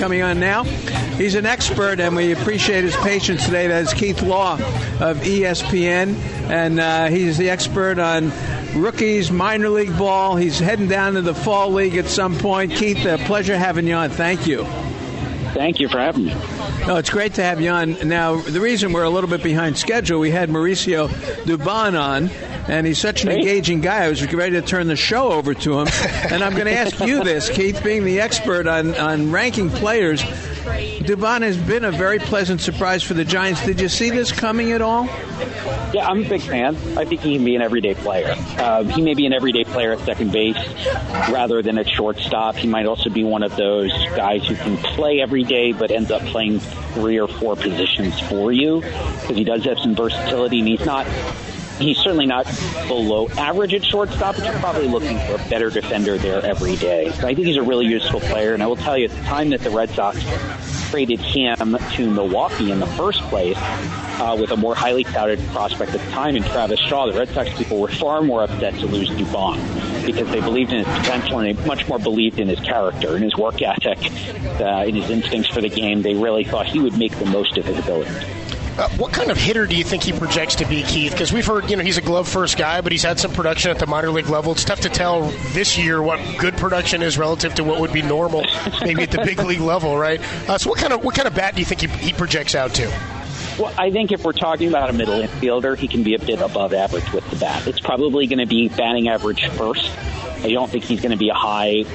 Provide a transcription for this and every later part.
coming on now. He's an expert, and we appreciate his patience today. That is Keith Law of ESPN, and he's the expert on rookies, minor league ball. He's heading down to the fall league at some point. Keith, a pleasure having you on. Thank you. Thank you for having me. No, it's great to have you on. Now, the reason we're a little bit behind schedule, we had Mauricio Dubon on, and he's such an engaging guy. I was ready to turn the show over to him. And I'm going to ask you this, Keith, being the expert on ranking players. Dubon has been a very pleasant surprise for the Giants. Did you see this coming at all? Yeah, I'm a big fan. I think he can be an everyday player. He may be an everyday player at second base rather than at shortstop. He might also be one of those guys who can play every day but ends up playing 3 or 4 positions for you because he does have some versatility, and he's certainly not below average at shortstop, but you're probably looking for a better defender there every day. So I think he's a really useful player, and I will tell you, at the time that the Red Sox traded him to Milwaukee in the first place, with a more highly touted prospect at the time in Travis Shaw, the Red Sox people were far more upset to lose Dubon because they believed in his potential and they much more believed in his character and his work ethic, in his instincts for the game. They really thought he would make the most of his ability. What kind of hitter do you think he projects to be, Keith? Because we've heard, he's a glove-first guy, but he's had some production at the minor league level. It's tough to tell this year what good production is relative to what would be normal, maybe at the big league level, right? So what kind of bat do you think he projects out to? Well, I think if we're talking about a middle infielder, he can be a bit above average with the bat. It's probably going to be batting average first. I don't think he's going to be a high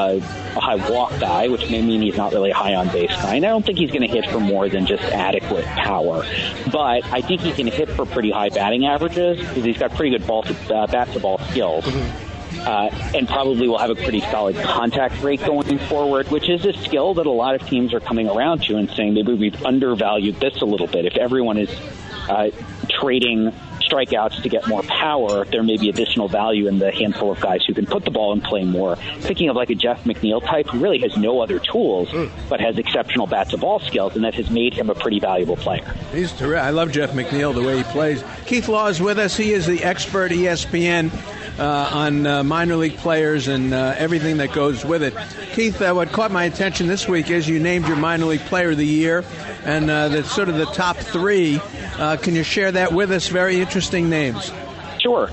walk guy, which may mean he's not really a high on base guy. And I don't think he's going to hit for more than just adequate power. But I think he can hit for pretty high batting averages because he's got pretty good bat-to-ball skills. And probably will have a pretty solid contact rate going forward, which is a skill that a lot of teams are coming around to and saying maybe we've undervalued this a little bit. If everyone is trading strikeouts to get more power, there may be additional value in the handful of guys who can put the ball and play more. Thinking of like a Jeff McNeil type who really has no other tools but has exceptional bat-to-ball skills, and that has made him a pretty valuable player. He's terrific. I love Jeff McNeil, the way he plays. Keith Law is with us. He is the expert ESPN on minor league players and everything that goes with it. Keith, what caught my attention this week is you named your minor league player of the year, and that's sort of the top 3. Can you share that with us? Very interesting names. Sure.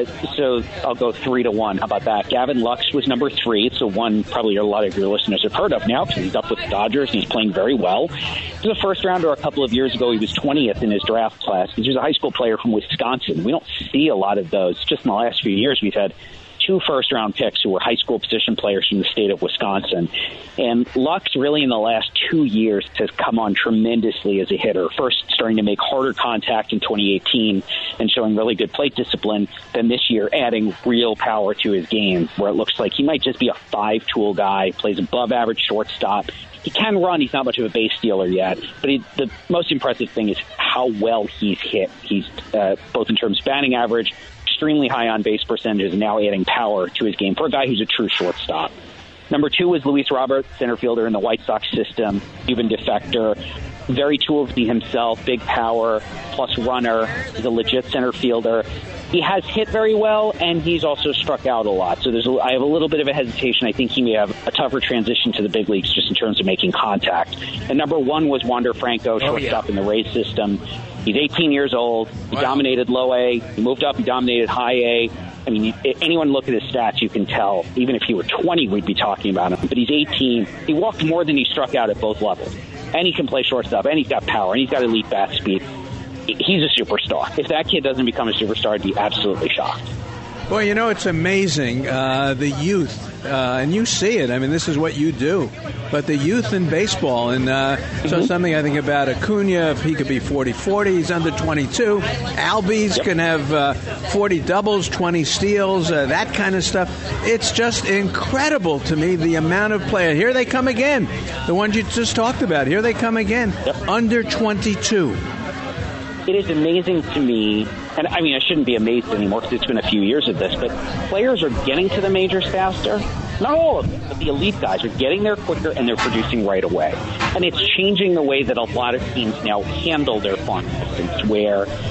So I'll go 3-1. How about that? Gavin Lux was number 3. It's the one probably a lot of your listeners have heard of now because he's up with the Dodgers and he's playing very well. He was a first rounder a couple of years ago. He was 20th in his draft class. He was a high school player from Wisconsin. We don't see a lot of those. Just in the last few years, we've had 2 first-round picks who were high school position players from the state of Wisconsin. And Lux really in the last 2 years has come on tremendously as a hitter. First starting to make harder contact in 2018 and showing really good plate discipline. Then this year adding real power to his game where it looks like he might just be a 5-tool guy, plays above average shortstop. He can run. He's not much of a base stealer yet. But the most impressive thing is how well he's hit. He's both in terms of batting average, extremely high on base percentage, and now adding power to his game for a guy who's a true shortstop. Number 2 is Luis Robert, center fielder in the White Sox system, Cuban defector. Very toolsy himself, big power, plus runner. He's a legit center fielder. He has hit very well, and he's also struck out a lot. So I have a little bit of a hesitation. I think he may have a tougher transition to the big leagues just in terms of making contact. And number 1 was Wander Franco, shortstop in the Rays system. He's 18 years old. He dominated low A. He moved up. He dominated high A. I mean, anyone look at his stats, you can tell. Even if he were 20, we'd be talking about him. But he's 18. He walked more than he struck out at both levels. And he can play shortstop. And he's got power. And he's got elite bat speed. He's a superstar. If that kid doesn't become a superstar, I'd be absolutely shocked. Well, it's amazing, the youth, and you see it. I mean, this is what you do. But the youth in baseball, and so something I think about Acuna, if he could be 40-40, he's under 22. Albies can have 40 doubles, 20 steals, that kind of stuff. It's just incredible to me, the amount of players. Here they come again, the ones you just talked about. Here they come again, under 22. It is amazing to me, and I mean, I shouldn't be amazed anymore because it's been a few years of this, but players are getting to the majors faster. Not all of them, but the elite guys are getting there quicker and they're producing right away. And it's changing the way that a lot of teams now handle their farm systems, where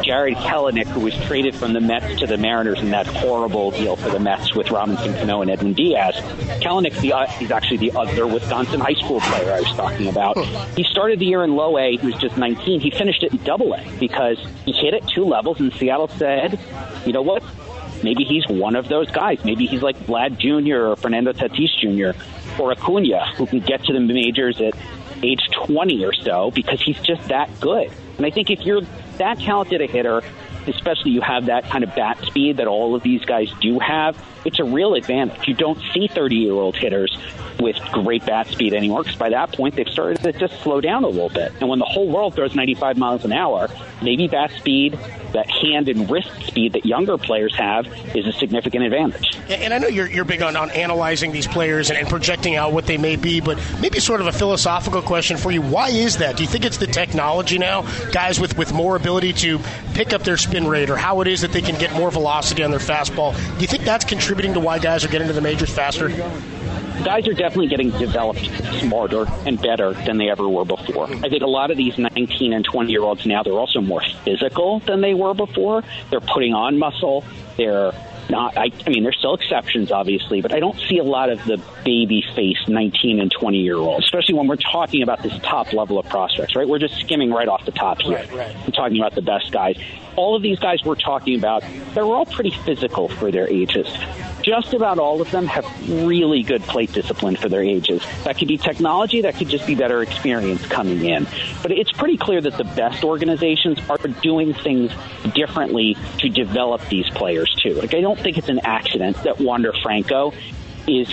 Jared Kelenic, who was traded from the Mets to the Mariners in that horrible deal for the Mets with Robinson Cano and Edwin Diaz. Kelenic is actually the other Wisconsin high school player I was talking about. He started the year in low A. He was just 19. He finished it in double A because he hit at 2 levels, and Seattle said, you know what? Maybe he's one of those guys. Maybe he's like Vlad Jr. or Fernando Tatis Jr. or Acuna, who can get to the majors at age 20 or so because he's just that good. And I think if you're that talented a hitter, especially you have that kind of bat speed that all of these guys do have, it's a real advantage. You don't see 30-year-old hitters with great bat speed anymore because by that point they've started to just slow down a little bit. And when the whole world throws 95 miles an hour, maybe bat speed, that hand and wrist speed that younger players have, is a significant advantage. And I know you're big on analyzing these players and projecting out what they may be, but maybe sort of a philosophical question for you. Why is that? Do you think it's the technology now? Guys with more ability to pick up their spin rate, or how it is that they can get more velocity on their fastball? Do you think that's contributing to why guys are getting to the majors faster? Guys are definitely getting developed smarter and better than they ever were before. I think a lot of these 19 and 20-year-olds now, they're also more physical than they were before. They're putting on muscle. They're not, I mean, there's still exceptions, obviously, but I don't see a lot of the baby-faced 19 and 20-year-olds, especially when we're talking about this top level of prospects, right? We're just skimming right off the top here. Right. I'm talking about the best guys. All of these guys we're talking about, they're all pretty physical for their ages. Just about all of them have really good plate discipline for their ages. That could be technology, that could just be better experience coming in. But it's pretty clear that the best organizations are doing things differently to develop these players too. Like, I don't think it's an accident that Wander Franco is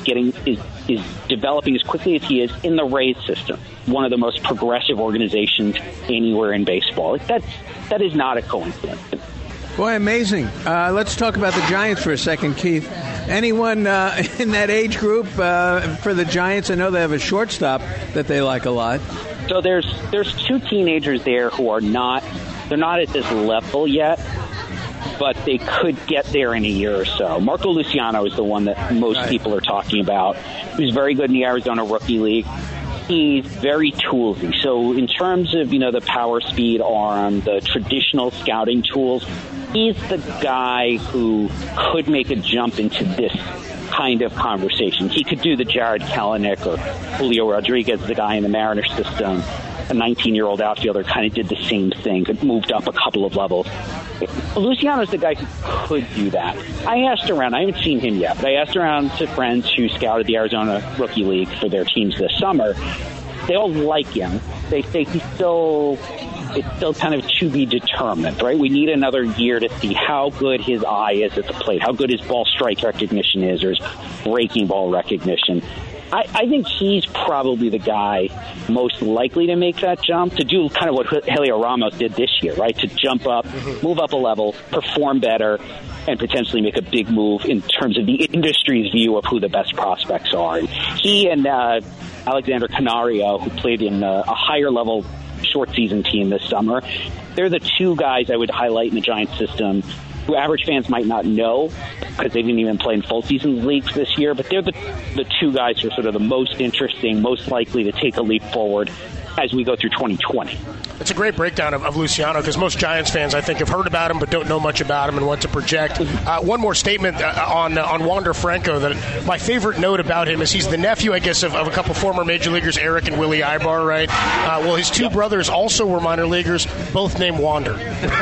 developing as quickly as he is in the Rays system, one of the most progressive organizations anywhere in baseball. Like, that is not a coincidence. Boy, amazing. Let's talk about the Giants for a second, Keith. Anyone in that age group for the Giants? I know they have a shortstop that they like a lot. So there's 2 teenagers there who are they're not at this level yet, but they could get there in a year or so. Marco Luciano is the one that most people are talking about. He's very good in the Arizona Rookie League. He's very toolsy. So in terms of, the power, speed, arm, the traditional scouting tools, he's the guy who could make a jump into this kind of conversation. He could do the Jared Kelenic or Julio Rodriguez, the guy in the Mariners system. A 19-year-old outfielder kind of did the same thing, but moved up a couple of levels. Luciano's the guy who could do that. I asked around. I haven't seen him yet, but I asked around to friends who scouted the Arizona Rookie League for their teams this summer. They all like him. They say it's still kind of to be determined, right? We need another year to see how good his eye is at the plate, how good his ball strike recognition is, or his breaking ball recognition. I think he's probably the guy most likely to make that jump, to do kind of what Heliot Ramos did this year, right? To jump up, move up a level, perform better, and potentially make a big move in terms of the industry's view of who the best prospects are. And he and Alexander Canario, who played in a higher-level short-season team this summer, they're the 2 guys I would highlight in the Giants system who average fans might not know because they didn't even play in full-season leagues this year, but they're the 2 guys who are sort of the most interesting, most likely to take a leap forward as we go through 2020. It's a great breakdown of Luciano, because most Giants fans, I think, have heard about him but don't know much about him and what to project. One more statement on Wander Franco. That my favorite note about him is he's the nephew, I guess, of a couple former major leaguers, Eric and Willie Ibar, right? Well, his 2 brothers also were minor leaguers, both named Wander.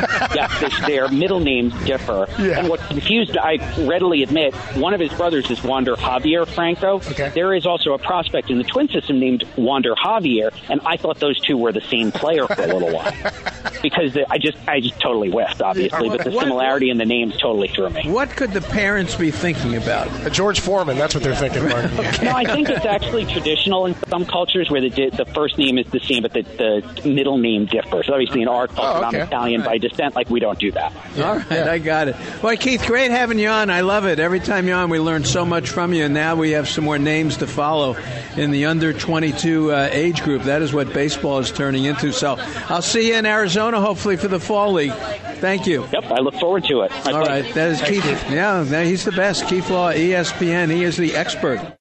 Yes, their middle names differ. Yeah. And what confused, I readily admit, one of his brothers is Wander Javier Franco. Okay. There is also a prospect in the Twin system named Wander Javier, and I thought those 2 were the same player for a little while because I just totally whiffed, obviously, but the similarity in the names totally threw me. What could the parents be thinking about? George Foreman, that's what they're thinking, Mark. Okay. No, I think it's actually traditional in some cultures where the first name is the same, but the middle name differs. So obviously in our culture, I'm Italian by descent, like we don't do that. All right, I got it. Well, Keith, great having you on. I love it. Every time you're on, we learn so much from you, and now we have some more names to follow in the under 22 age group. That is what baseball is turning into. So I'll see you in Arizona, hopefully, for the Fall League. Thank you. Yep, I look forward to it. All right, that is Keith. Yeah, he's the best. Keith Law, ESPN. He is the expert.